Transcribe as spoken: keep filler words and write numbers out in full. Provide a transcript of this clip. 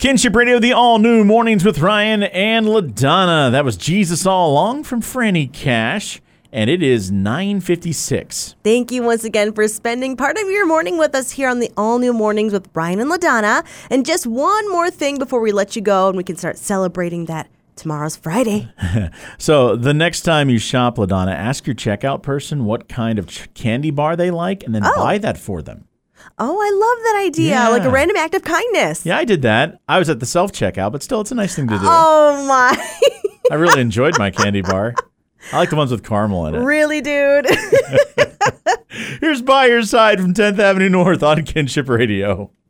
Kinship Radio, the all-new Mornings with Ryan and LaDonna. That was Jesus All Along from Franny Cash, and it is nine fifty-six. Thank you once again for spending part of your morning with us here on the all-new Mornings with Ryan and LaDonna. And just one more thing before we let you go and we can start celebrating that tomorrow's Friday. So the next time you shop, LaDonna, ask your checkout person what kind of ch- candy bar they like and then Oh. buy that for them. Oh, I love that idea. Yeah. Like a random act of kindness. Yeah, I did that. I was at the self-checkout, but still, it's a nice thing to do. Oh, my. I really enjoyed my candy bar. I like the ones with caramel in it. Really, dude? Here's By Your Side from tenth Avenue North on Kinship Radio.